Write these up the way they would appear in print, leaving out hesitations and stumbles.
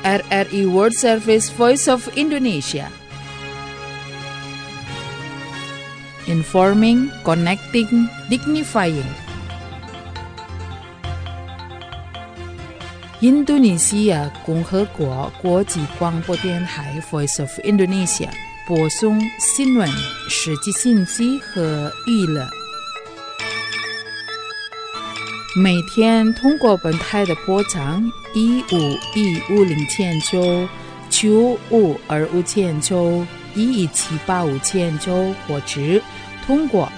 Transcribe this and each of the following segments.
RRI World Service Voice of Indonesia. Informing, connecting, dignifying. Indonesia 共和国国际广播电台 Voice of Indonesia 播送新闻、实际信息和娱乐。每天通过本台的波长15150千兆、95250千兆、11785千兆，或者通过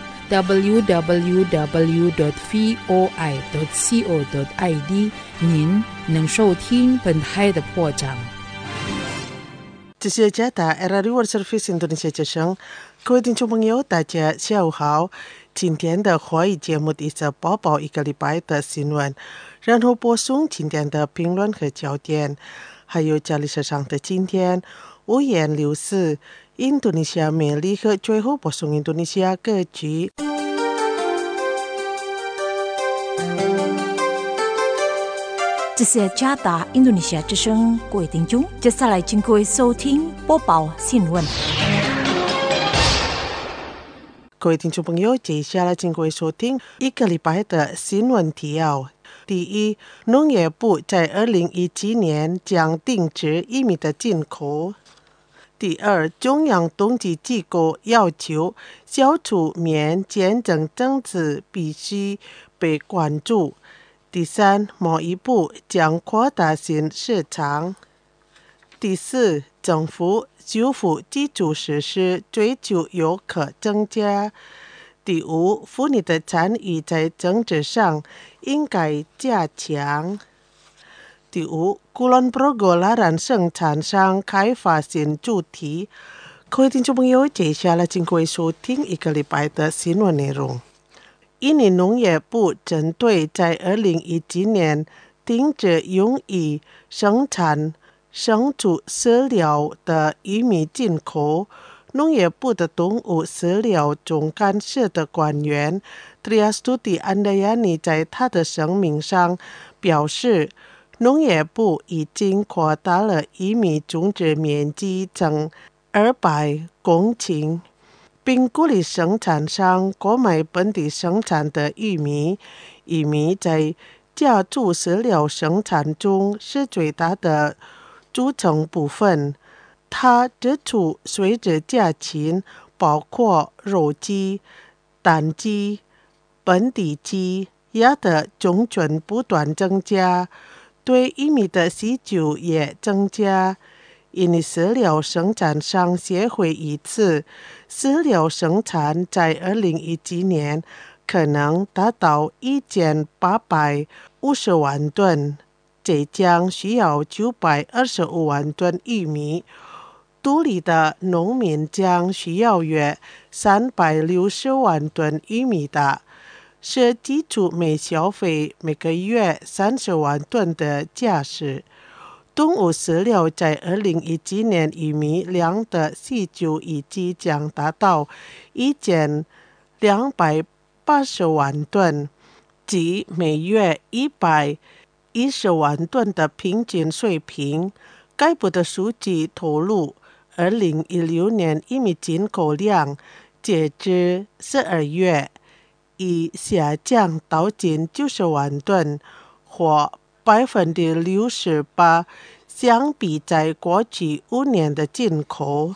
www.voi.co.id 您能收听本台的波长。 这是加达 RRI World Service Indonesia 之声，各位听众朋友，大家下午好。今天的华语节目是播报一个礼拜的新闻，然后播送今天的评论和焦点，还有家里时尚的今天五颜六色印度尼西亚美丽和最后播送印度尼西亚歌曲。 这是加达印度尼西亚之声，各位听众，接下来请各位收听播报新闻。 各位听众朋友，接下来请各位收听一个礼拜的新闻提要。第一，农业部在2017年将禁止玉米的进口。第二，中央统计机构要求消除棉减政政治必须被关注。第三，贸易部将扩大新市场。第四，政府修复基础设施，追求游客增加。第五，妇女的参与在政治上应该加强。第五，Kulon Progo larang生产商开发新主题。各位听众朋友，接下来请各位收听一个礼拜的新闻内容。印尼农业部针对在2017年停止用于生产牲畜饲料的玉米进口，农业部的动物饲料总干事的官员 Triastuti Andayani 在他的声明上表示，农业部已经扩大了玉米种植面积成200公顷，并鼓励生产商购买本地生产的玉米。玉米在家畜饲料生产中是最大的组成部分。他指出，随着家禽包括肉鸡、蛋鸡、本地鸡、鸭的种群不断增加，对玉米的需求也增加。印尼饲料生产商协会预测，饲料生产在2017年可能达到1850万吨，这将需要925万吨玉米。独立的农民将需要约360万吨玉米的，是基础每消费每个月30万吨的价值。动物饲料在2017年玉米量的需求预计将达到1280万吨，即每月110万吨的平均水平。该部的数据透露，2016年玉米进口量截至12月已下降到近90万吨，或68%，相比在过去5年的进口。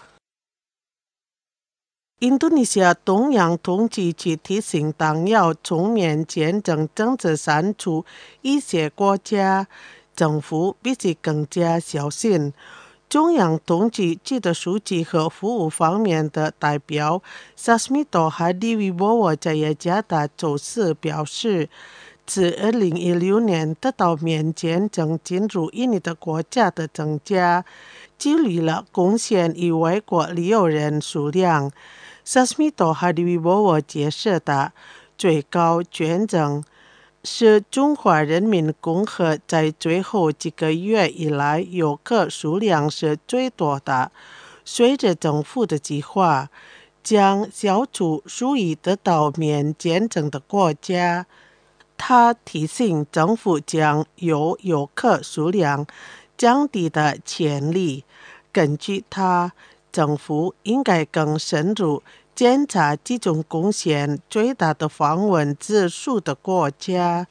印度尼西亚中央统计局提醒，当要从棉减政政治删除一些国家，政府必须更加小心。中央统计局的数据和服务方面的代表 Sasmito Hadiwibowo 在雅加达周四表示，自2016年得到棉减政进入印尼的国家的增加，激励了贡献与外国旅游人数量。Sasmito Hadiwibowo 解释的最高捐赠是中华人民共和在最后几个月以来游客数量是最多的。随着政府的计划，将消除属于得到免减政的国家。他提醒政府将由游客数量降低的潜力。根据他，政府应该更深入检查这种贡献最大的访问指数的国家。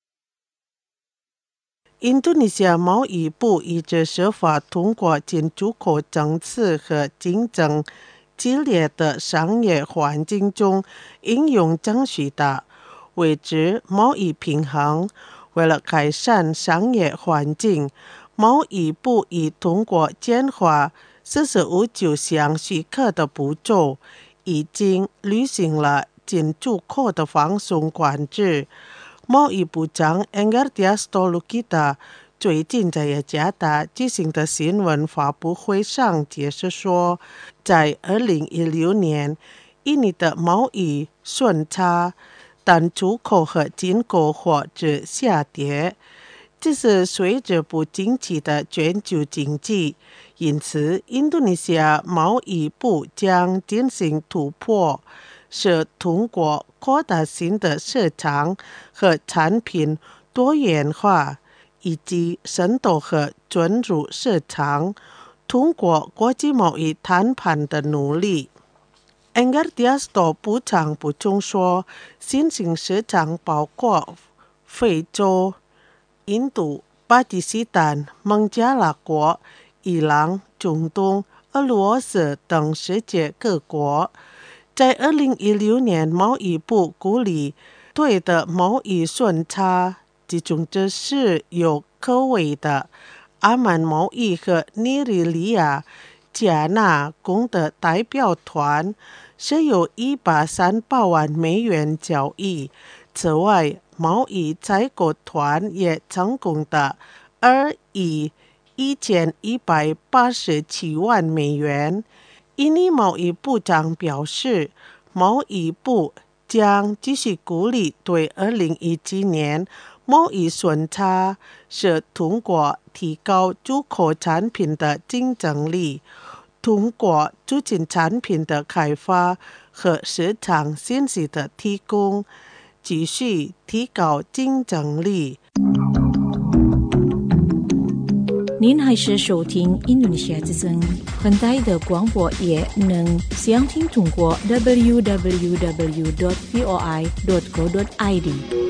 印度尼西亚贸易部一直设法通过进出口政策和竞争激烈的商业环境中应用正确的维持贸易平衡。为了改善商业环境，贸易部已通过简化45项许可的步骤，已经履行了进出口的放松管制。贸易部长 Enggartia Stolokita 最近在雅加达举行的新闻发布会上解释说，在2016年，印尼的贸易顺差，但出口和进口货值下跌，这是随着不景气的全球经济。因此，印度尼西亚贸易部将进行突破，是通过扩大新的市场和产品多元化，以及渗透和准入市场，通过国际贸易谈判的努力。Enggartia Sto 部长补充说，新兴市场包括非洲、印度、巴基斯坦、孟加拉国、伊朗、中东、俄罗斯等世界各国。在2016年，贸易部鼓励对的贸易顺差，其中这是有科威的阿曼贸易和尼日利亚、加纳公的代表团，是有138万美元交易。此外，贸易采购团也成功的2亿1187万美元。印尼贸易部长表示，贸易部将继续鼓励对2017年贸易顺差，是通过提高出口产品的竞争力，通过促进产品的开发和市场信息的提供，继续提高竞争力。 您还是收听印度尼西亚之声，很大的广播也能详听通过 www.voi.co.id。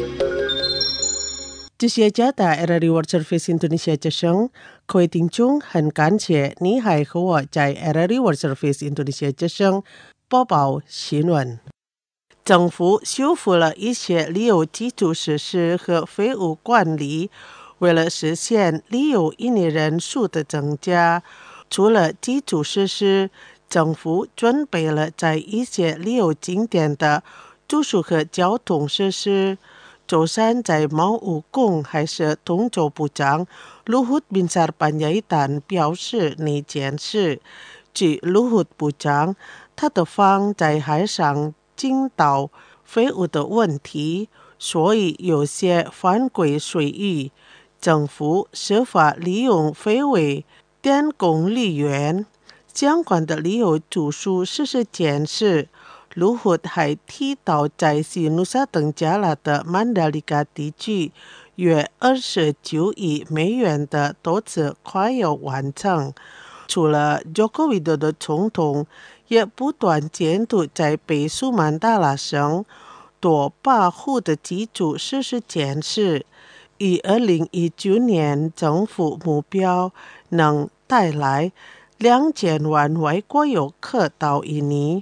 这是加达 RRI World Service Indonesia 之声，各位听众，很感谢你还和我在 RRI World Service Indonesia 之声播报新闻。政府修复了一些旅游基础设施和废物管理，为了实现旅游印尼人数的增加，除了基础设施，政府准备了在一些旅游景点的住宿和交通设施。周三在贸务宫还是通州部长 Luhut Binsar Panjaitan 表示那件事。据 Luhut 部长，他的方在海上倾倒废物的问题，所以有些犯规水域。政府设法利用废物电工旅园，相关的旅游住宿设施建设。卢虎还提到，在西努萨登加拉的曼达里卡地区，约29亿美元的投资快要完成。除了Joko Widodo总统也不断监督在北苏曼达拉省多把户的基础设施建设，以2019年政府目标能带来2000万外国游客到印尼。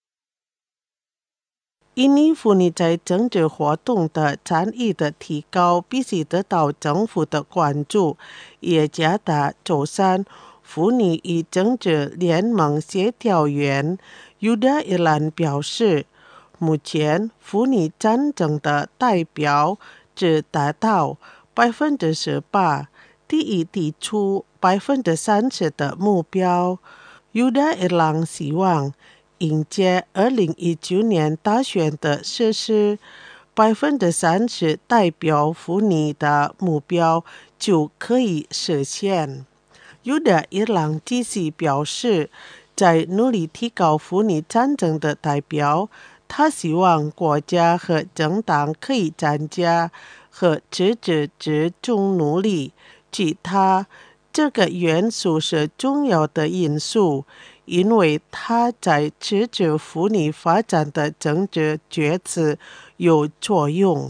印尼妇女在政治活动的参与的提高必须得到政府的关注。雅加达周三，妇女与政治联盟协调员 Yuda Irlan 表示，目前妇女战争的代表只达到 18%， 第一提出 30% 的目标。Yuda Irlan 希望迎接2019年大选的实施 30% 代表妇女的目标就可以实现。Yuda Irlan 继续表示，在努力提高妇女战争的代表，他希望国家和政党可以参加和支持这种努力。据他， 这个元素是重要的因素，因为它在支持妇女发展的政治决策有作用。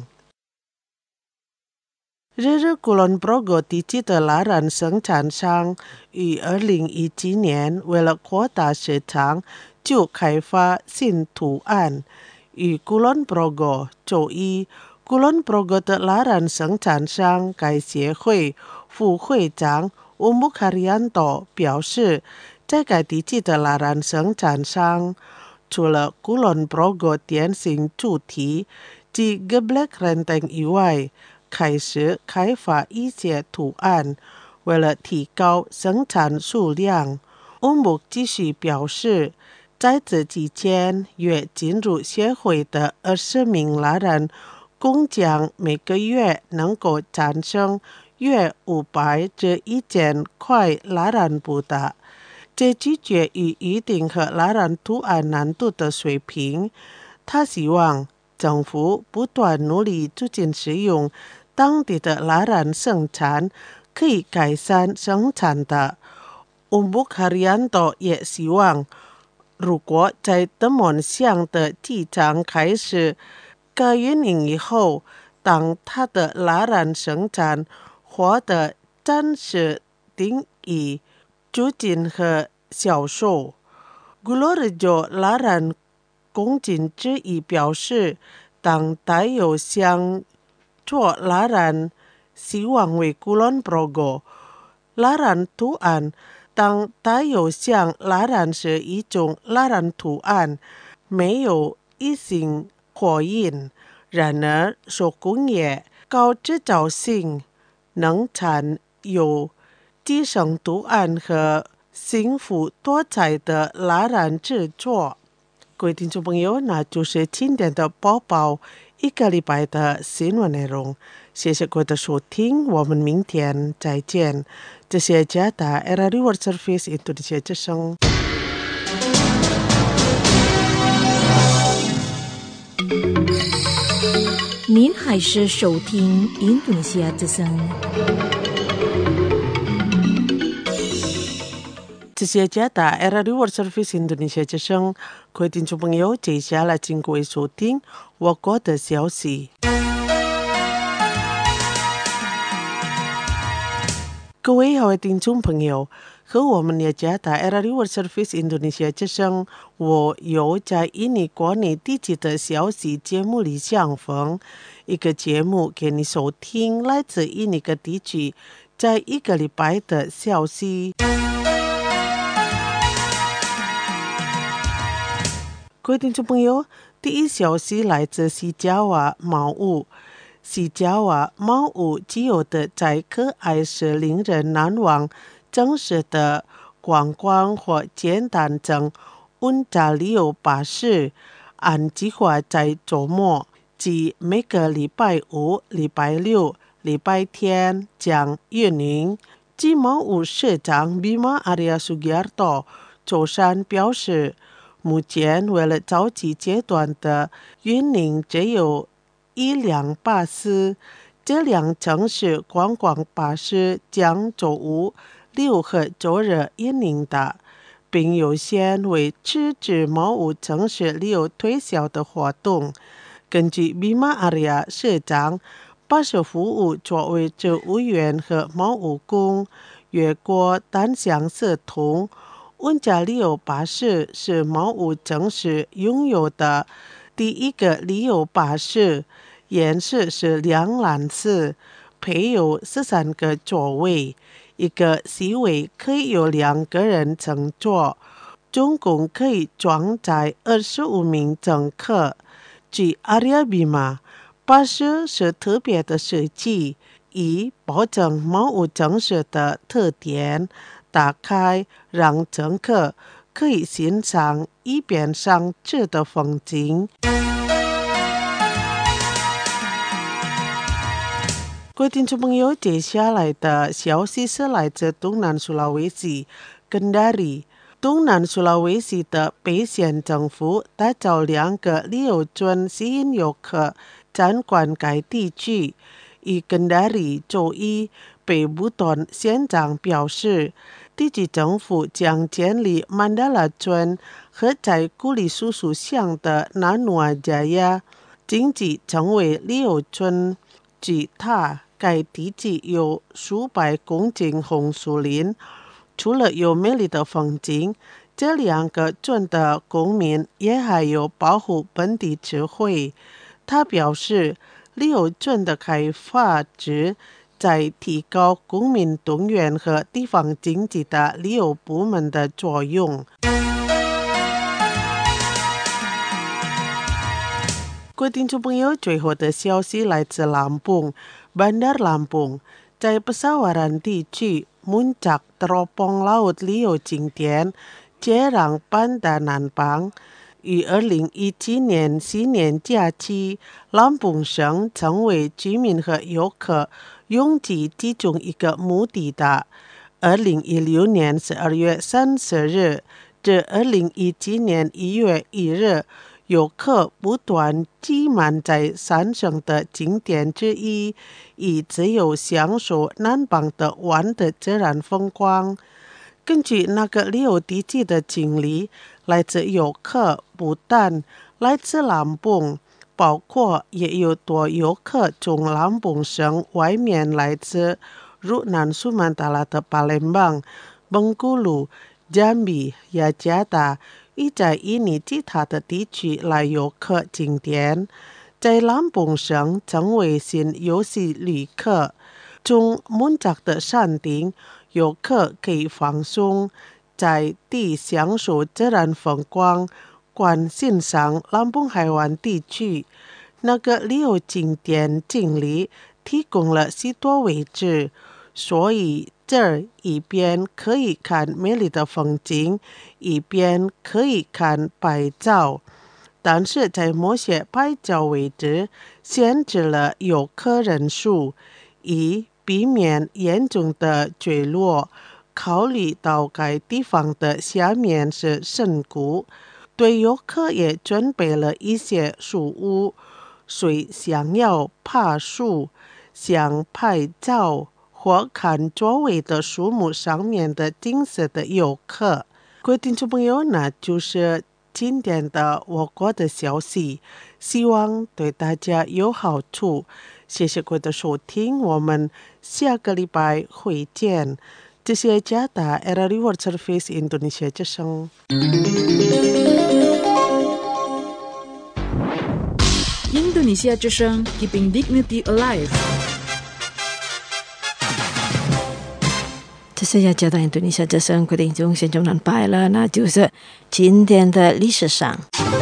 日日Kulon Progo地区的蜡染生产商于2017年为了扩大市场，就开发新图案。与Kulon Progo周一，Kulon Progo的蜡染生产商该协会副会长Umbuk Haryanto表示，在该地区的蜡染生产商除了Kulon Progo典型主题及 Geblek Renteng 以外，开始开发一些图案，为了提高生产数量。Umbuk 继续表示，在这之前，约进入协会的20名蜡染工匠每个月能够产生约500至1000块蜡染布的，这取决于预定和蜡染图案难度的水平。他希望政府不断努力促进使用当地的蜡染生产，可以改善生产的。Umbuk Haryanto 也希望，如果在德蒙乡的机场开始该运营以后，当它的蜡染生产获得暂时定义、租金和销售。Gulurejo 蜡染工匠之一表示，当带有像做蜡染希望为Kulon Progo蜡染图案，当带有像蜡染是一种蜡染图案，没有一性火印。然而，手工业、高制造性、能产有提升图案和丰富多彩的蜡染制作。各位听众朋友，那就是今天的播报一个礼拜的新闻内容。谢谢各位的收听，我们明天再见。这是加达 RRI World Service Indonesia 之声。 您还是收听印度尼西亚之声。 这是加达 RRI World Service Indonesia 之声。各位听众朋友，接下来请各位收听我国的消息。各位好，听众朋友，和我们的加达 RRI World Service Indonesia 之声，我有在印尼国内地区的消息节目里相逢，一个节目给你收听来自印尼各地区在一个礼拜的消息。各位听众朋友，第一消息来自西爪哇毛屋。西爪哇毛屋既有的载客还是令人难忘正式的观光或简单整温扎旅游巴士，按计划在周末，即每个礼拜五、礼拜六、礼拜天将运营。继毛屋社长 Bima Arya Sugiarto 周三表示，目前为了早期阶段的运营只有一辆巴士，这辆城市观光巴士将周五、六和周日运营的，并优先为支持毛屋城市旅游推销的活动。根据 Bima Arya 社长，巴士服务作为植物园和毛屋宫越过单向社通。温扎旅游巴士是毛屋城市拥有的第一个旅游巴士，颜色是亮蓝色，配有13个座位，一个 C 位可以有2个人乘坐，总共可以装载25名乘客。据 Arya Bima， 巴士是特别的设计，以保证毛屋城市的特点，打开让乘客可以欣赏一边上车的风景。各位听众朋友，接下来的消息是来自东南苏拉威西 Kendari。东南苏拉威西的北县政府打造2个旅游村吸引游客参观该地区， 以根达里周一北部段县长表示，地区政府将建立曼达拉村和在古里叔叔乡的纳努阿加亚经济成为旅游村。据他，该地区有数百公顷红树林，除了有美丽的风景，这2个村的公民也还有保护本地智慧。他表示，旅游村的开发旨在提高公民动员和地方经济的旅游部门的作用。各位听众朋友，最后的消息来自Bandar Lampung， 在Pesawaran地区Muncak Teropong Laut 旅游景点接壤班达南邦。于2017年新年假期，兰蓬省成为居民和游客拥挤集中一个目的地。2016年12月30日至2017年1月1日，游客不断挤满在山上的景点之一，以自由享受南邦的湾的自然风光。根据那个旅游地区的经历，来自游客不但来自兰蓬，包括也有多游客从兰蓬省外面来自如南苏曼达拉的巴联邦、邦古鲁、Jambi、雅加达以在印尼其他的地区来游客景点，在兰蓬省成为新游戏旅客。从Muncak的山顶，游客可以放松，在地享受自然风光，观欣赏兰蓬海湾地区。那个旅游景点经理提供了许多位置，所以这儿一边可以看美丽的风景，一边可以看拍照。但是在某些拍照位置限制了游客人数，以避免严重的坠落。考虑到该地方的下面是深谷，对游客也准备了一些树屋，谁想要爬树、想拍照或看周围的树木上面的景色的游客。各位听众朋友，那就是今天的我国的消息，希望对大家有好处。谢谢各位的收听，我们下个礼拜会见。这是加达 RRI World Service Indonesia 之声。 Indonesia 之声 Keeping Dignity Alive。 这是加拿大印度尼西亚之声，各位听众现在能拜了，那就是今天的历史上。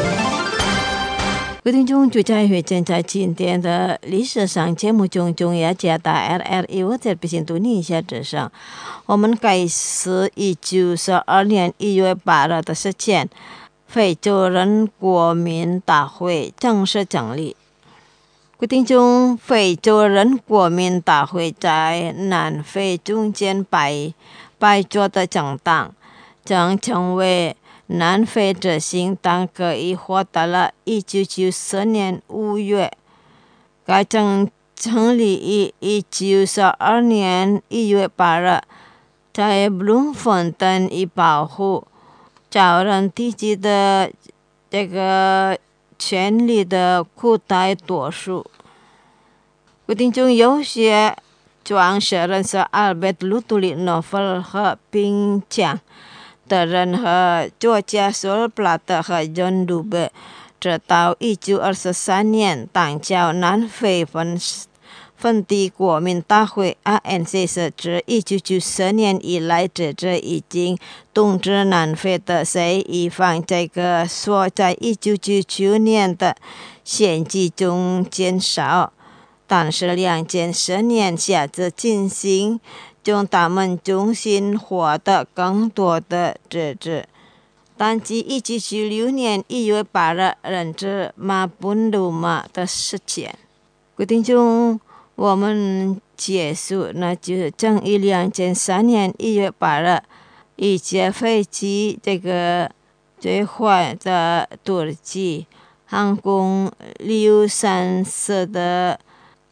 各位听众，就在会见在今天的历史上节目中，中央加拿大 RRI World Service 印度尼西亚之声，我们开始1942年1月8日的事件，非洲人国民大会正式成立。各位听众，非洲人国民大会在南非中间摆着的政党，将成为南非执行党可以获得了1994年5月。该政成立于1942年1月8日，在布隆丰登以保护潮人地区的这个权利的酷大多数。各位听众，有些创始人是阿尔贝特·鲁图里诺夫和并奖的人和作家索尔·布拉特和 John Dube， 直到1923年党叫南非分地国民大会 ANC 是自1994年以来直至已经统治南非的谁一方这个说在1999年的选举中减少，但是2010年下次进行将他们重新获得更多的支持。但自1996年1月8日人质马本鲁马的事件，各位听众，我们结束，那就是正义2003年1月8日一架飞机这个坠毁的土耳其航空lufthansa的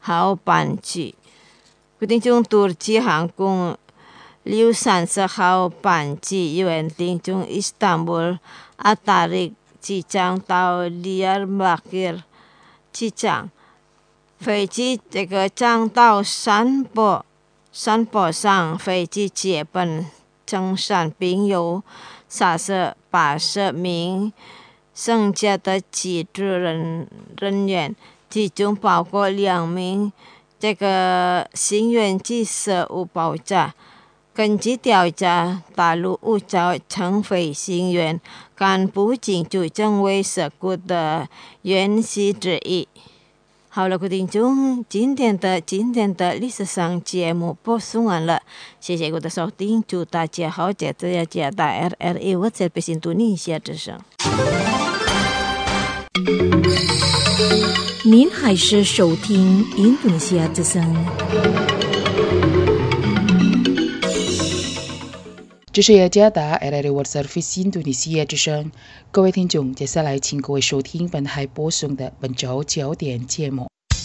號班機。各位聽眾，土耳其航空630號班機由定從伊斯坦布爾阿塔利機場到利爾馬基機場，飛機這個降到山坡上，飛機接本登山，並有80名剩下的機組人員，其中包括2名這個新援機失誤爆炸。根據調查，大陸5艘乘飛行員幹部進去成為事故的原因之一。好了，各位聽眾，今天的歷史上節目播送完了，謝謝各位的收聽，祝大家好，這要加大 RRI 我在北京讀你下之聲。 您還是收聽印度尼西亞之聲。 這是雅加達 RRI World Service 印度尼西亞之聲。各位聽眾，接下來請各位收聽本台播送的本週焦點節目。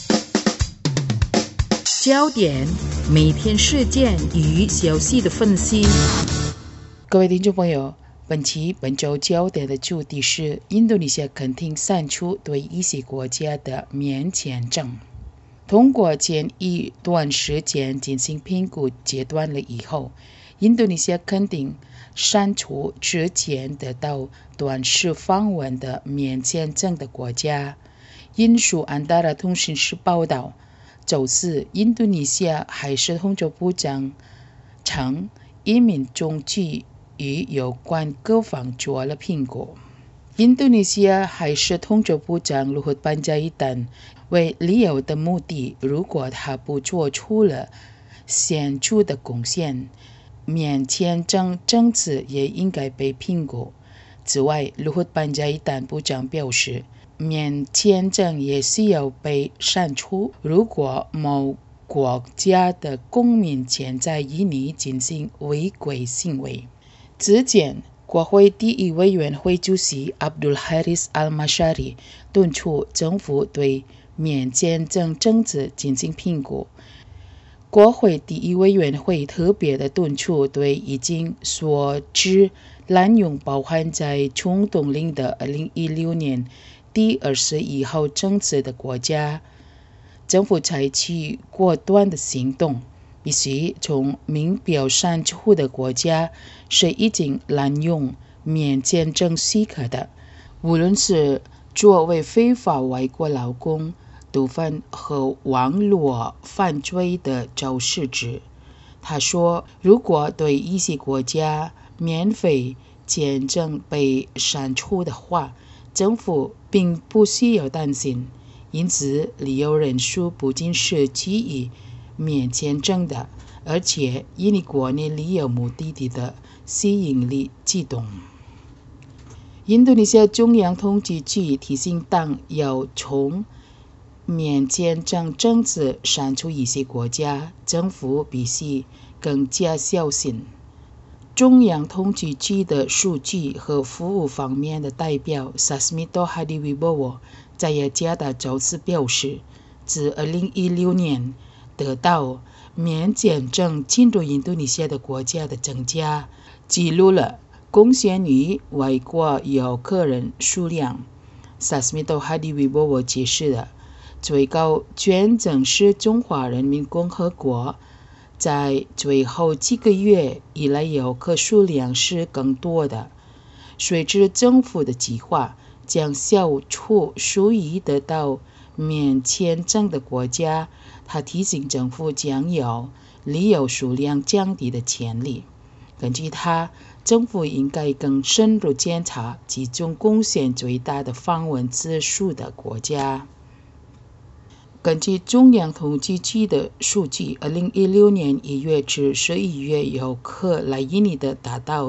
焦點，每天事件與消息的分析。各位聽眾朋友，本週焦點的主題是印度尼西亞肯定刪除對一些國家的免簽證。通過前一段時間進行評估階段了以後，印度尼西亞肯定刪除之前得到短時訪問的免簽證的國家。引述安達拉通訊社報道，周四印度尼西亞海事通州部長稱，移民中局與有關各方做了評估。印度尼西亞海事通州部長魯胡特班加伊丹為旅遊的目的，如果他不做出了顯著的貢獻，免簽證政策也應該被評估。此外，魯胡特班加伊丹部長表示，免簽證也需要被刪除，如果某國家的公民潛在印尼進行違規行為。之前，國會第一委員會主席 Abdul Haris Al-Mashari 敦促政府對免簽證政策進行評估。國會第一委員會特別的敦促對已經所知濫用包含在中東令的2016年第21號政策的國家，政府採取果斷的行動，必須從明表刪除的國家是已經濫用免簽證許可的，無論是作為非法外國勞工、毒販和網絡犯罪的肇事者。他說，如果對一些國家免費簽證被刪除的話，政府並不需要擔心。因此，旅遊人數不僅是基於免簽證的，而且印尼國內旅遊目的地的吸引力激動。印度尼西亞中央統計局提醒黨要從免簽證政策刪除一些國家，政府必須更加小心。中央統計局的數據和服務方面的代表 Sasmito Hadiwibowo 在雅加達周四表示，自2016年得到免簽證進入印度尼西亞的國家的增加，記錄了貢獻於外國遊客人數量。Sasmito Hadiwibowo 解釋了，最高捐贈是中華人民共和國，在最後幾個月以來遊客數量是更多的。隨着政府的計劃將消除屬於得到免簽證的國家，他提醒政府將有旅遊數量降低的潛力。根據他，政府應該更深入檢查其中貢獻最大的訪問次數的國家。根據中央統計局的數據，2016年1月至11月遊客來印尼的達到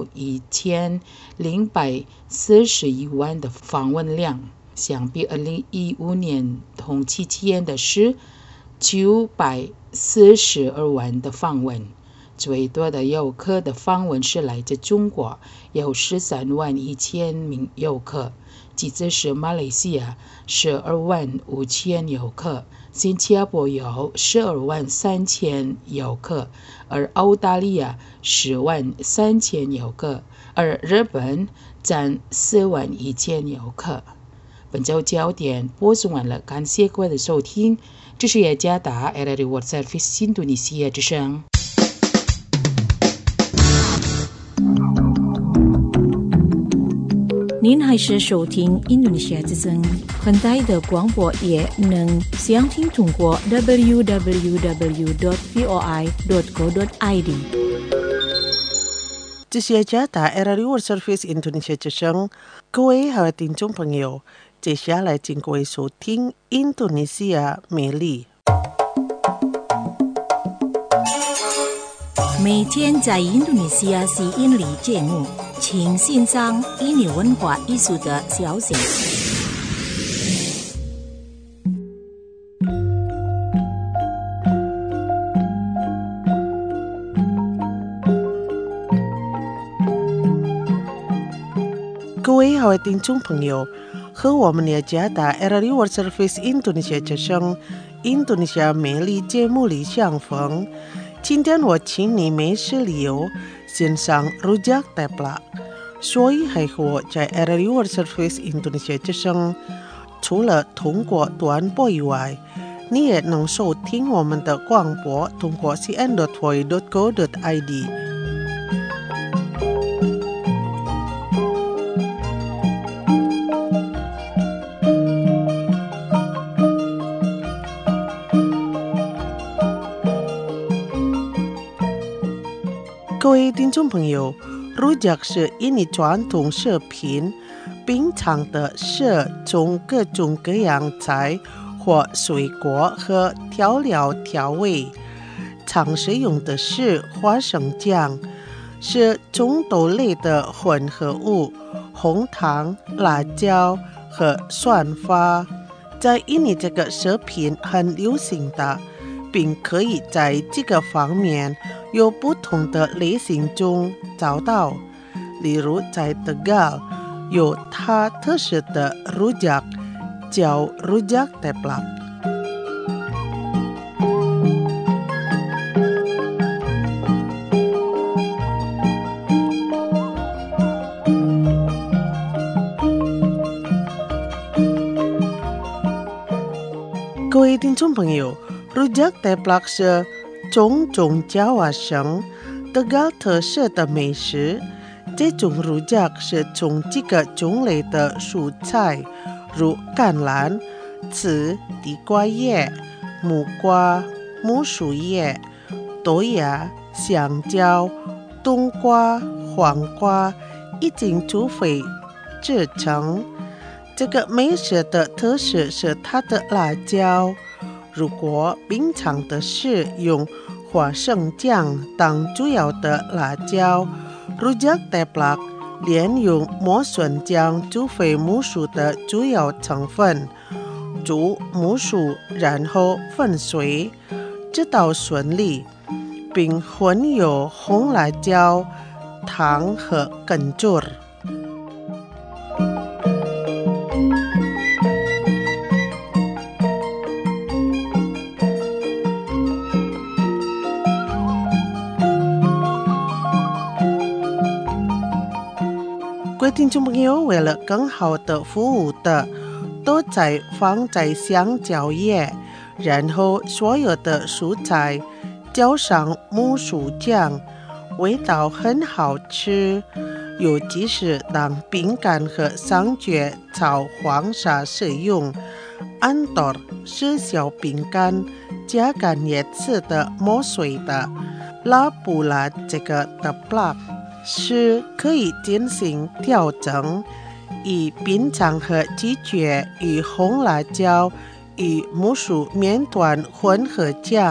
1041萬的訪問量，相比2015年同期間的是942萬的訪問。 最多的游客的访问是来自中国，有13万1千名游客，其次是马来西亚12万5千游客，新加坡有12万3千游客，而澳大利亚10万3千游客，而日本占4万1千游客。本周焦点播送完了，感谢各位的收听，这是雅加达 RRI World Service 印度尼西亚之声。 您还是收听印度尼西亚之声，很大的广播也能详听通过 www.voi.co.id。 这是雅加达 RRI World Service 印度尼西亚之声，各位好听众朋友，接下来请各位收听印度尼西亚美丽。 每天在印度尼西亚吸引力节目，请欣赏印尼文化艺术的消息。 各位好的听众朋友，和我们雅加达 RRI World Service 印度尼西亚之声印度尼西亚美丽节目里相逢。今天我请你没事理由欣赏 Rujak Teplak， 所以还和我在 RRI World Service 印度尼西亚之声，除了通过短波以外，你也能收听我们的广播，通过 cn.voi.co.id。各位听众朋友， Rujak 是印尼传统食品，品尝的是从各种各样菜或水果和调料调味，常使用的是花生酱，是中豆类的混合物，红糖、辣椒和蒜花。在印尼这个食品很流行的，并可以在这个方面有不同的类型中找到，例如在德高有它特色的 Rujak， 叫 Rujak Teplak。各位听众朋友， Rujak Teplak 是中中Jawa省德高特色的美食。这种 Rujak 是从几个种类的蔬菜，如甘蓝、紫地瓜叶、木瓜、木薯叶、豆芽、香蕉、冬瓜、黄瓜一起煮沸制成。这个美食的特色是它的辣椒，如果品尝的是用花生酱当主要的辣椒， Rujak Teplak 连用磨笋酱煮沸木薯的主要成分，煮木薯然后粉水，直到顺利，并混有红辣椒、糖和kencur。各位听众朋友，为了更好的服务的，都在放在香蕉叶，然后所有的蔬菜浇上木薯酱，味道很好吃，尤其是当饼干和桑蕨炒黄沙使用。Antor 是小饼干加干叶子的磨碎的，拉布拉这个Teplak是可以进行调整，以品尝和咀嚼与红辣椒与木薯面团混合酱。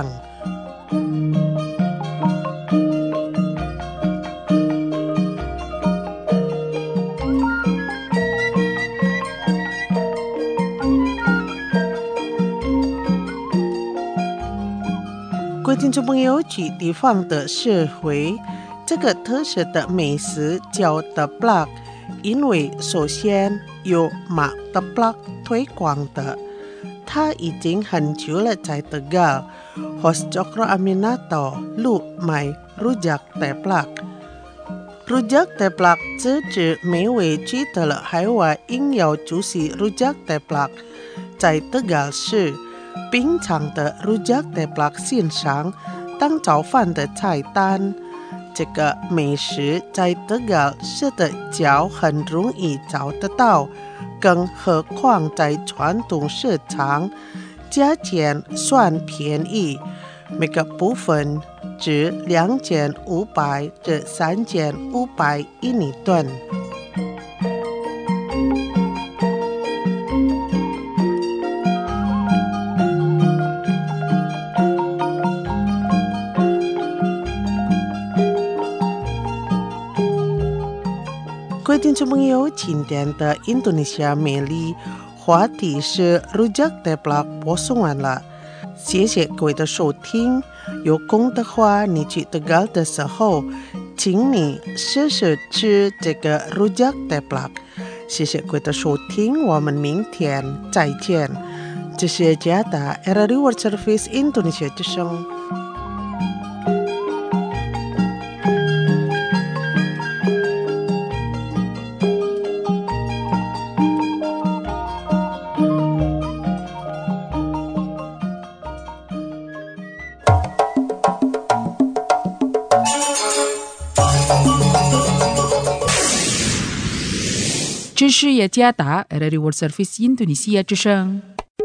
各位听众众朋友去地方的社会，这个特色的美食叫 teplak， 因为首先有马 teplak 推广的，它已经很久了在Tegal。Host Cokro Aminato 录买 Rujak Teplak。Rujak Teplak 是指每位去得了海外应要注意 Rujak Teplak， 在Tegal市冰场的 Rujak Teplak 线上当早饭的菜单。这个美食在Tegal市的脚很容易找得到，更何况在传统市场，价钱算便宜，每个部分只2500至3500一米吨。各位听众朋友，今天的印度尼西亚美丽话题是 Rujak Teplak 播送完了，谢谢各位的收听。有空的话，你去Tegal的时候，请你试试吃这个 Rujak Teplak。谢谢各位的收听，我们明天再见。这是加达 RRI World Service Indonesia 之声。 这是雅加达 RRI World Service Indonesia 之声。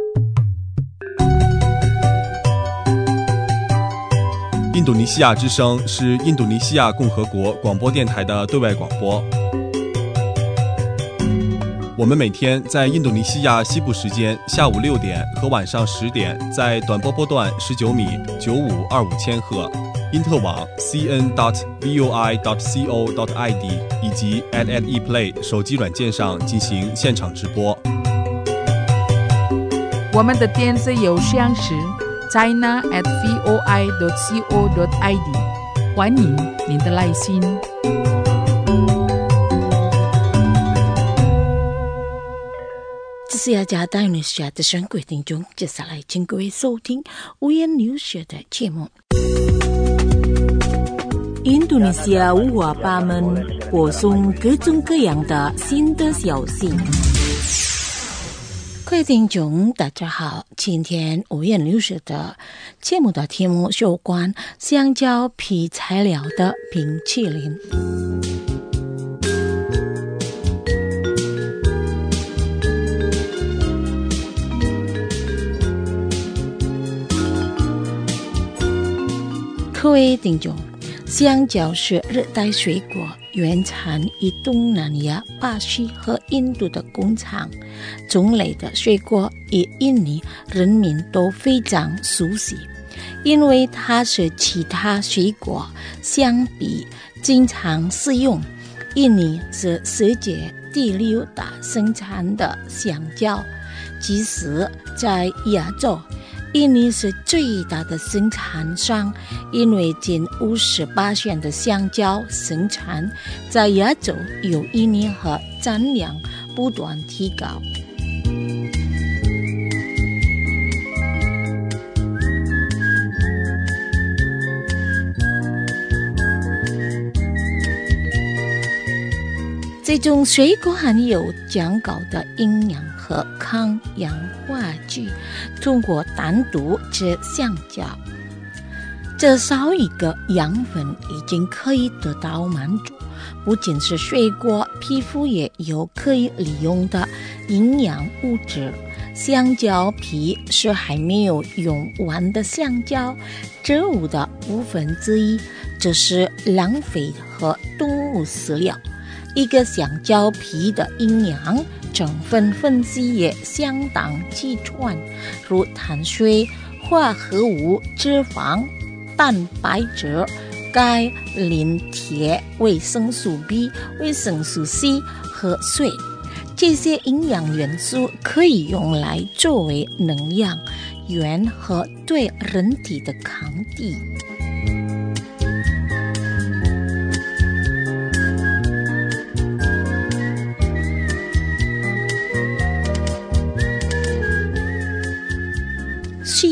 印度尼西亚之声是印度尼西亚共和国广播电台的对外广播。我们每天在印度尼西亚西部时间下午6点和晚上10点，在短波波段19米9525千赫。因特网 cn.voi.co.id 以及 @ePlay 手机软件上进行现场直播。 我们的电子邮箱是 china@voi.co.id， 欢迎您的来信。 这是雅加达纽西亚的各位听众，接下来请各位收听无言留学的节目。印度尼西亚五花八门，播送各种各样的新的消息。各位听众，大家好，今天无言留学的节目的题目有关香蕉皮材料的冰淇淋。各位听众，香蕉是热带水果，原产于东南亚、巴西和印度的工厂。种类的水果与印尼人民都非常熟悉，因为它是其他水果相比经常使用。印尼是世界第6大生产的香蕉，即使在亚洲，印尼是最大的生产商，因为近50%的香蕉生产在亚洲，有印尼和产量不断提高。这种水果含有较高的营养和抗氧化剂，通过单独吃香蕉，这少一个养分已经可以得到满足。不仅是水果，皮肤也有可以利用的营养物质。香蕉皮是还没有用完的香蕉植物的1/5，这是浪费和动物饲料。一个香蕉皮的营养成分分析也相当齐全，如碳水化合物、脂肪、蛋白质、钙、磷、铁、维生素 B、维生素 C 和水。这些营养元素可以用来作为能量源和对人体的抗体。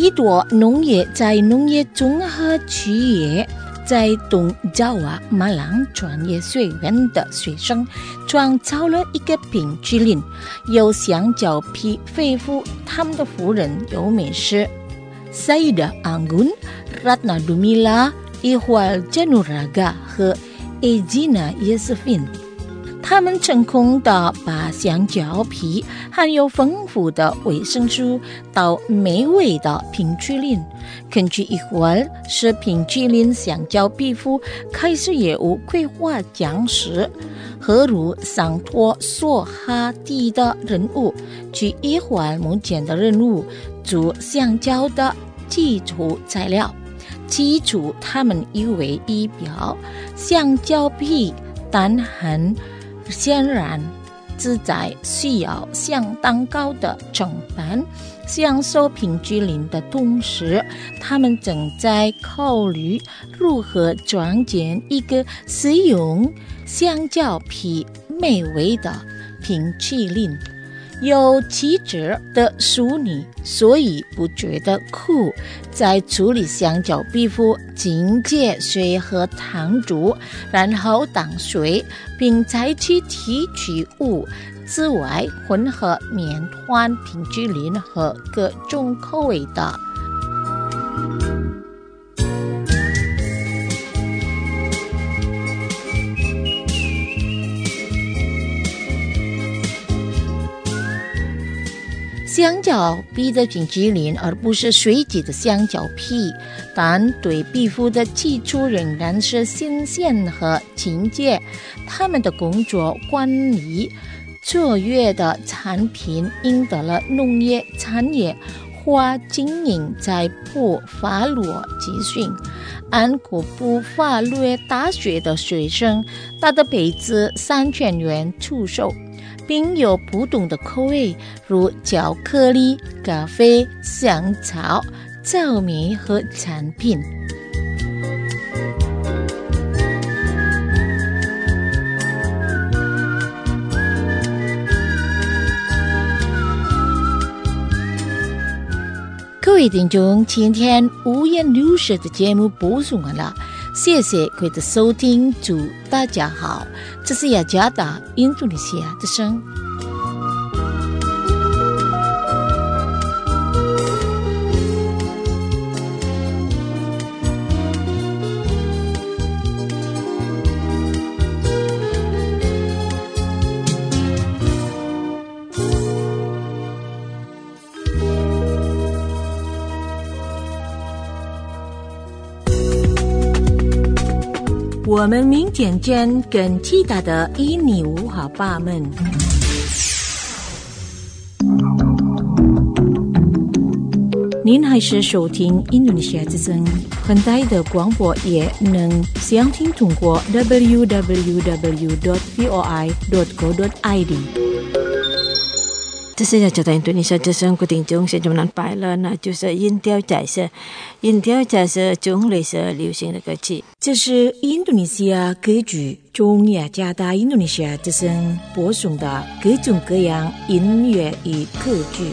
许多农业在农业综合企业在东爪哇马朗专业学院的学生创造了一个冰淇淋，由香蕉皮恢复他们的夫人有美食 Saida Anggun、Ratna Dumila、Ihwal、Januraga 和 Egina Yesefin。他们成功地把香蕉皮含有丰富的维生素到美味的冰淇淋。根据Ihwal是冰淇淋香蕉皮肤开始业务规划讲师，何如桑托索哈蒂的任务，据Ihwal目前的任务做香蕉的基础材料，基础他们以为仪表香蕉皮单含显然自在需要相当高的成本。享受冰淇淋的同时，他们正在考虑如何创建一个使用香蕉皮美味的冰淇淋。有气质的淑女，所以不觉得苦。在处理香蕉皮肤，浸解水和糖珠，然后当水，并采取提取物之外混合面团、冰淇淋和各种口味的。香蕉皮的冰淇淋，而不是水煮的香蕉皮，但对皮肤的基础仍然是新鲜和清洁。他们的工作管理卓越的产品赢得了农业产业化经营在普法罗集训。安国布法律大学的学生，他的杯子3000元出售，并有不同的口味，如巧克力、咖啡、香草、糙米和产品。各位听众，今天五颜六色的节目播送完了，谢谢各位的收听，祝大家好。这是雅加达印度尼西亚之声。我们民间间更期待的印尼五花八门。您还是收听印度尼西亚之声，很大的广播也能详听通过 www.voi.co.id。这是雅加达印度尼西亚之声của听众，现在我们摆了呢，就是音调彩色，音调彩色中类似流行的歌曲。这是印度尼西亚歌剧中雅加达印度尼西亚之声播送的各种各样音乐与歌剧。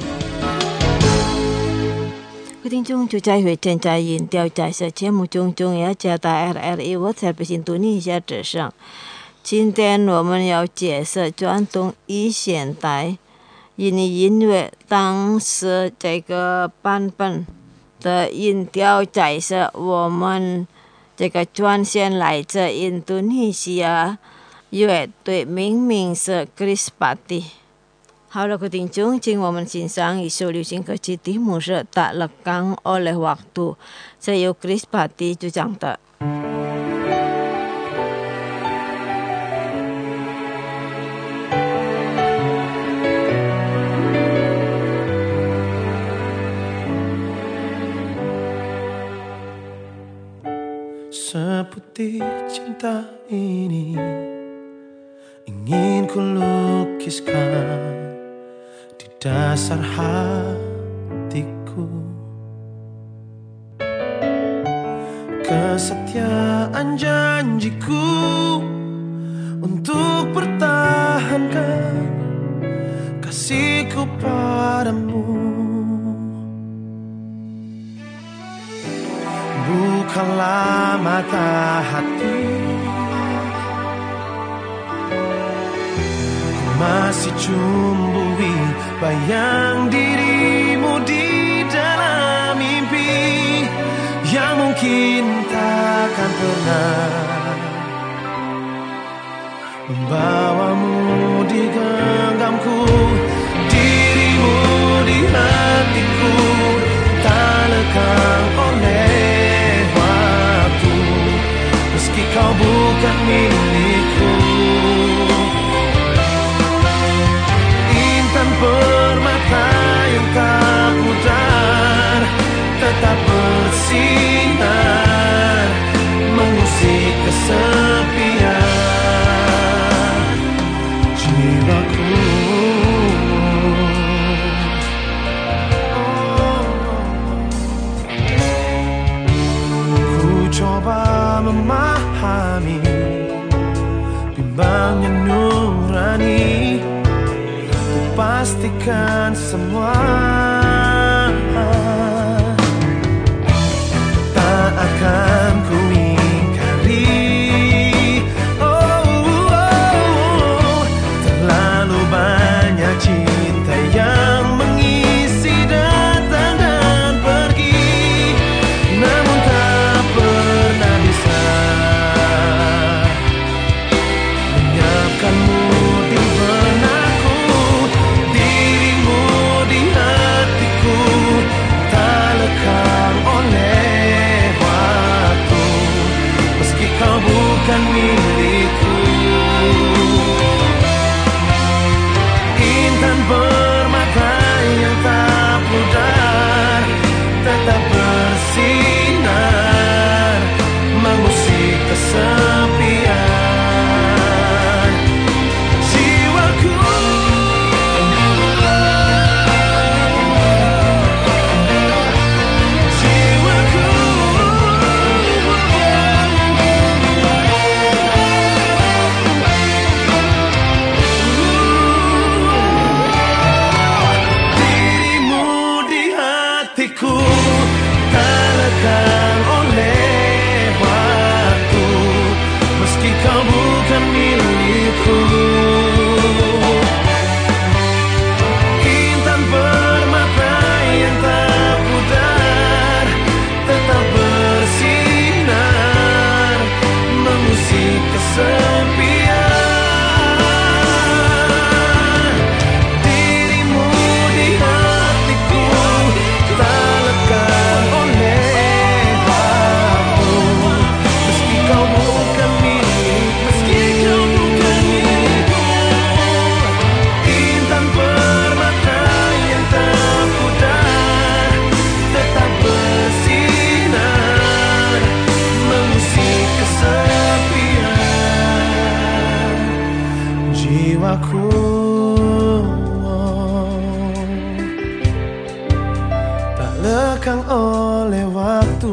各位听众，就在会正在音调彩色节目中雅加达 RRI 我在印度尼西亚之声。今天我们要介绍传统与现代印尼音乐当时这个版本的音调彩色，我们这个专线来自印度尼西亚乐队，命名是 Krispati。好了，各位听众，请我们欣赏一首流行歌曲，题目是 Tak Lekang Oleh Waktu， 是由 Krispati 主唱的。 Seputih cinta ini ingin ku lukiskan di dasar hatiku. Kesetiaan janjiku untuk pertahankan kasihku padamu. bukalah mata hati. Ku masih cumbui bayang dirimu di dalam mimpi yang mungkin takkan pernah membawamu di genggamku. Dirimu di hatiku tak lekang oleh waktu, meski kau bukan milikku. Intan permata yang tak pudar tetap bersinar mengusik kesepian jiwaku. Ku coba memahami bimbangnya nurani, ku pastikan semua tak akan ku ingkari. Terlalu banyak cinta yang mengisi datang dan pergi, namun tak pernah bisa menyiapkanmu di benakku. Dirimu di hatiku tak lekang oleh waktu, meski kau bukan milikku. Intan permata yang tak pudar tetap bersinar mengusik kesepian jiwaku. Dirimu di hatiku tak lekang oleh waktu, meski kau bukan milikku. Intan permata yang tak pudar tetap bersinar mengusik kesepian. Dirimu di hatiku tak lekang oleh waktu, meski kau bukan milikku. Intan permata yang tak pudar tetap bersinar mengusik kesepian jiwaku. Tak lekang oleh waktu.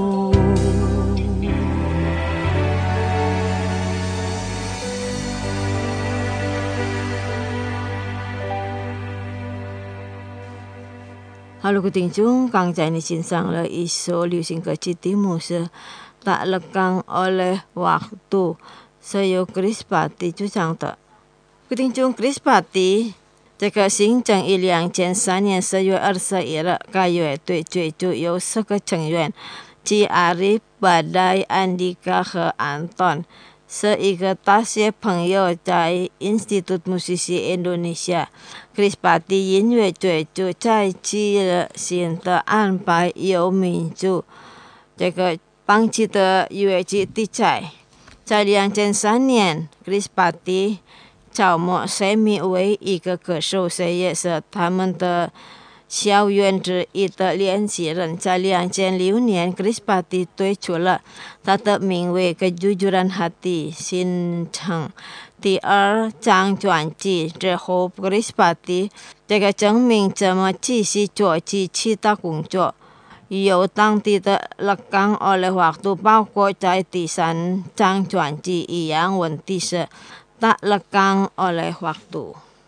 Halo各位听众，刚才你欣赏了一首流行歌曲，题目是《Tak Lekang Oleh Waktu》，是由 Chris Patti 主唱的。各位听众 ，Chris Patti 这个新政于2003年10月21日，该乐队最初有10个成员，即 Arif, Badai, Andika 和 Anton， 是一个大学朋友在 Institut Musisi Indonesia。Chris Patti 音乐最初在记了新的安排有民族这个邦吉的乐器题材。在2003年 ，Chris Patti 招募Semi为一个歌手，谁也是他们的校园之一的联系人。在2006年 ，Chris Patti 推出了他的名为《Kejujuran Hati》新唱第2张专辑之后 ，Chris Patti 这个证明怎么继续做起其他工作。有当地的lekang oleh waktu 包括在第3张专辑一样问题是tak lekang oleh waktu。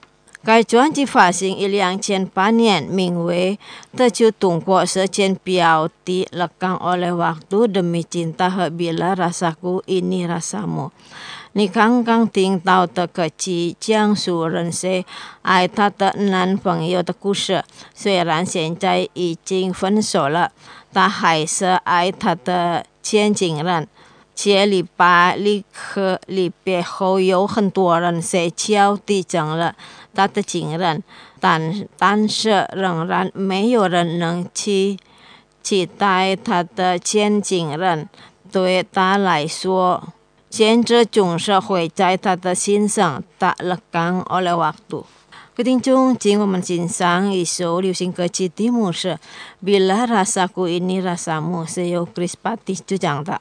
该专辑发行于2008年，名为《这就通过时间表di lekang oleh waktu demi cinta bila rasaku ini rasamu》。你刚刚听到的歌曲讲述人生爱她的男朋友的故事，虽然现在已经分手了，但还是爱她的前情人。这礼拜离别后，有很多人悄悄地讲了他的情人，但是仍然没有人能去期待他的前情人。对他来说，现实总是会在他的心上tak lekang oleh waktu。各位听众，今我们欣赏一首流行歌曲，题目是《Bila Rasaku Ini Rasamu》，是由 Chris Patih 主讲的。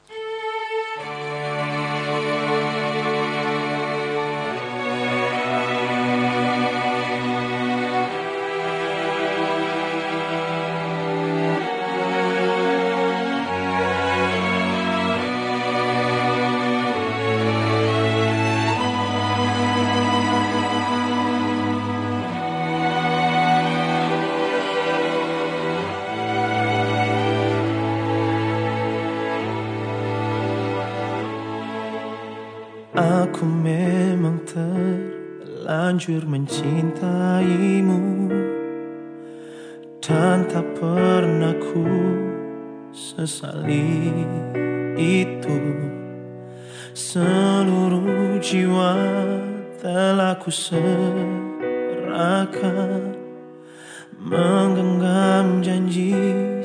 Aku memang terlanjur mencintaimu dan tak pernah ku sesali itu. Seluruh jiwa telah ku serahkan, menggenggam janji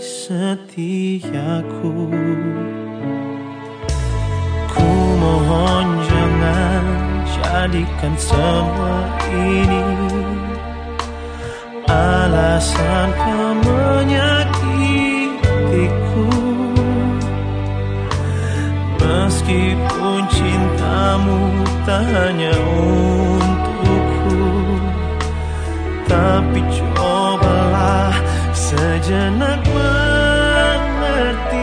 setiaku. Ku mohon jangan jadikan semua ini alasan kau menyakitiku. Meskipun cintamu tak hanya untukku, tapi cobalah sejenak mengerti.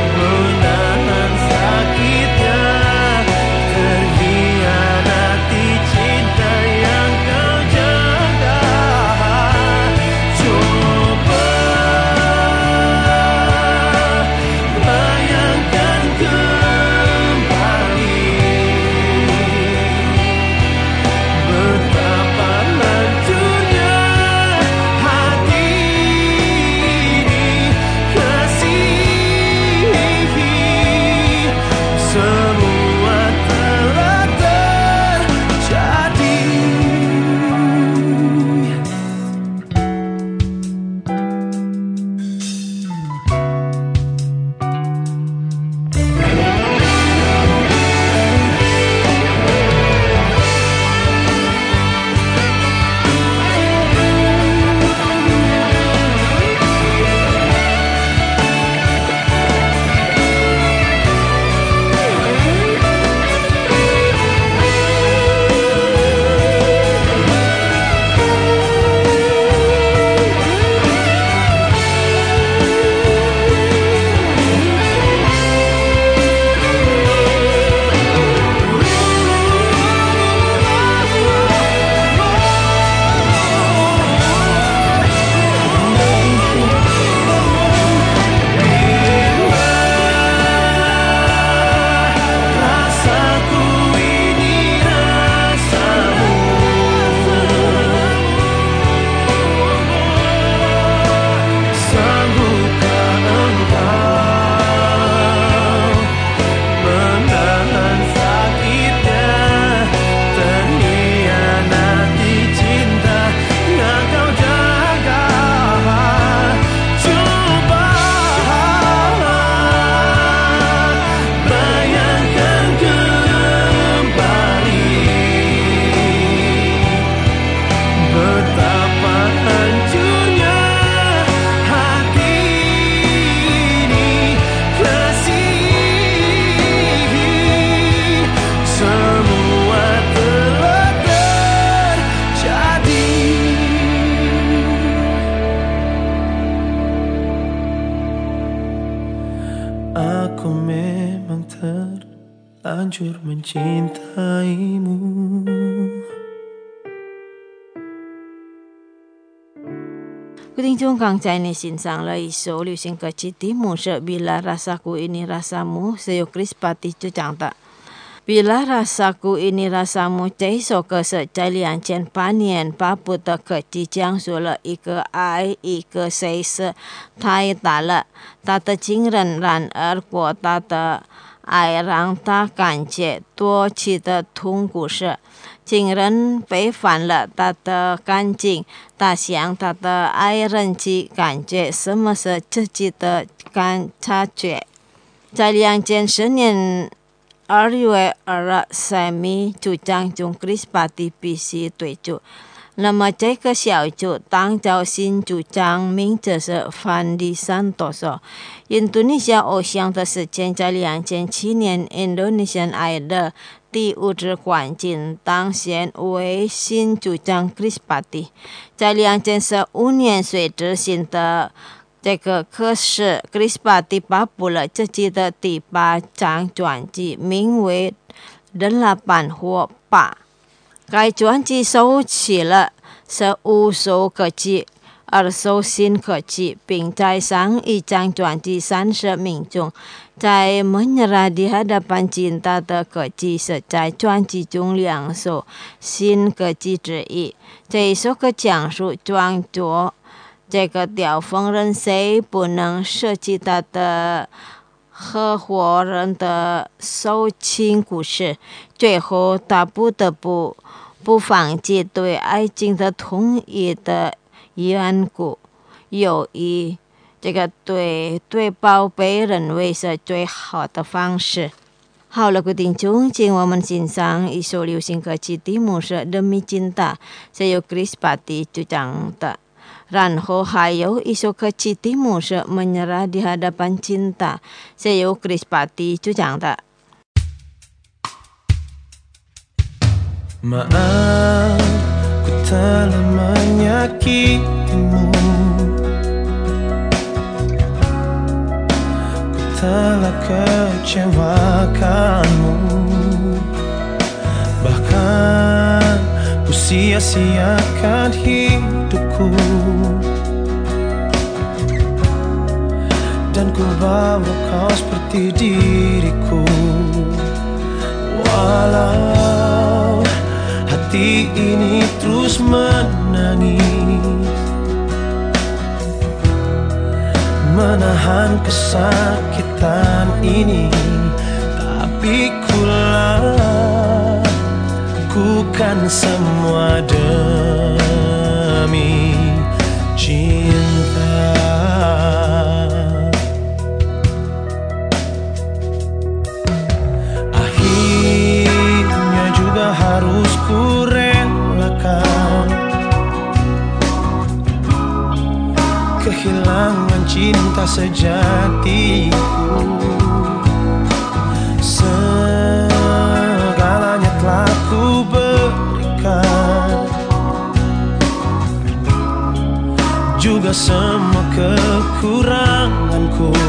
Terhianati terlanjur mencintaimu. Quý thính chung càng chạy này xin sang là iso liu sinh cơ chi tí mù sợ bila rasaku ini rasamu sayo Krispati chu chang ta. Bila rasaku ini rasamu cai so ke se cai lian chen panien pa puta ke chi chang su le ike ai ike sei se thai ta le ta te jing ren ran er guo ta de ai rang ta gan jie duo qi de tung gu shi jing ren bei fan le ta de gan jing大象它的爱人际感觉什么是自己的感察觉。在2010年2月2日，Semi主张用 Krispati BC 对主。那么这个小组当造新主张名字是范利山多索。印度尼西亚偶像的时间在2007年 Indonesian Idol 第5支冠军当选为新主张 Krispati。在2015年随执行的这个科试 Krispati 发布了自己的第8张专辑，名为8或8。该专辑收起了15首歌曲，2首新歌曲，并在上一张专辑30名中，在 Menyerah di Hadapan Cinta 的歌曲是在专辑中2首新歌曲之一。这一首歌讲述装作这个吊疯人谁不能舍弃他的合伙人的受情故事，最后他不得不放弃对爱情的同意的缘故，友谊这个对宝贝认为是最好的方式。好了，各位听众，请我们欣赏一首流行歌曲，题目是 Demi Cinta， 是由 Krispati 主唱的。然后还有一首歌曲，题目是 Menyerah di Hadapan Cinta， 是由 Krispati 主唱的。 Maaf, ku telah menyakitimu, ku telah kecewakanmu, bahkan ku sia-siakan hidupku, dan ku bawa kau seperti diriku. Walau hati ini terus menangis, menahan kesakitan ini, tapi ku lakukan semua demi cinta. Akhirnya juga harus ku relakan kehilangan cinta sejatiku. Segalanya telah ku berikan, juga semua kekuranganku.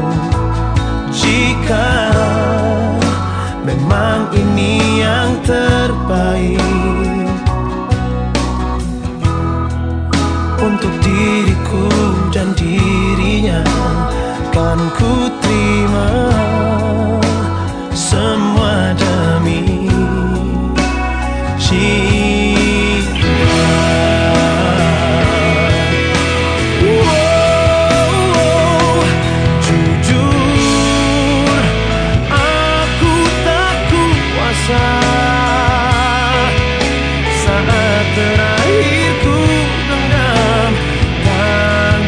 Jika memang ini yang terbaik untuk diriku dan dirinya, kan ku terima semua demi cinta. Jujur aku tak kuasa saat terakhir ku genggam tanganmu.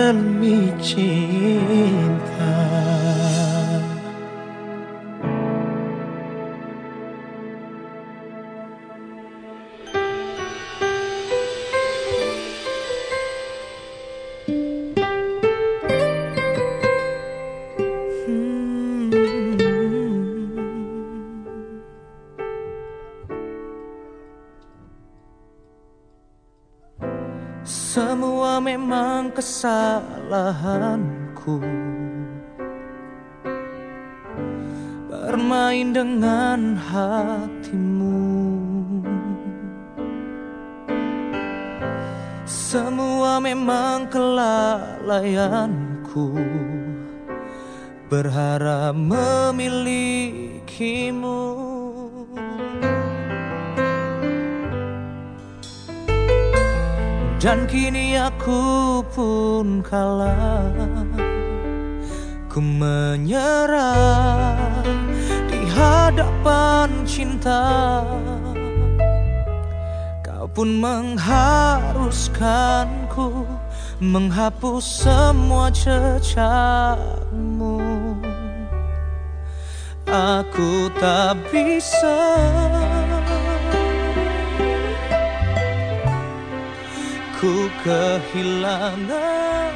demi cinta. Semua memang kesalahanku, bermain dengan hatimu. Semua memang kelalaianku, berharap memilikimu. Dan kini aku pun kalah, ku menyerah di hadapan cinta. Kau pun mengharuskanku menghapus semua jejakmu. Aku tak bisa, ku kehilanganmu.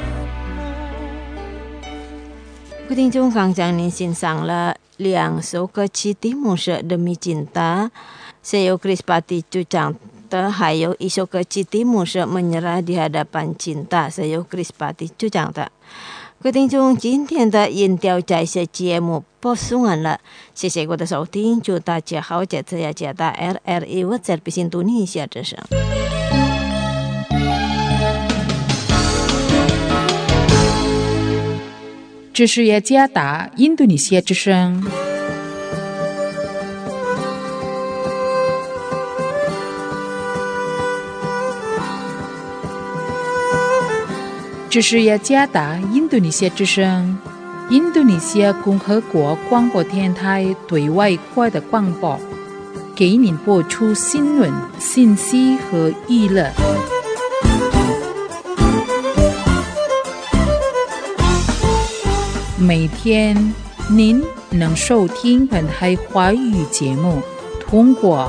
各位听众，刚才您欣赏了2首歌曲，题目是《Demi Cinta》，是由 Krispati 主唱的；还有一首歌曲，题目是《Menyerah di Hadapan Cinta》，是由 Krispati 主唱的。各位听众，今天的音调在线节目播送完了，谢谢各位的收听，祝大家好，这次要接到 RRI WhatsApp Indonesia 之声。 这是雅加达印度尼西亚之声。这是雅加达印度尼西亚之声，印度尼西亚共和国广播电台对外国的广播，给您播出新闻、信息和娱乐。每天您能收听本台华语节目，通过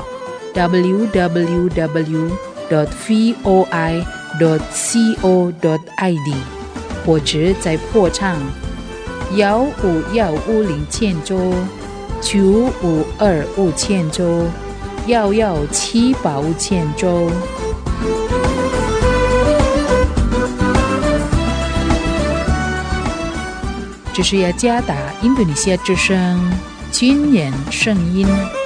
www.voi.co.id 或者在波长15150兆、9525兆、11785兆。这是雅加达印度尼西亚之声军人声音。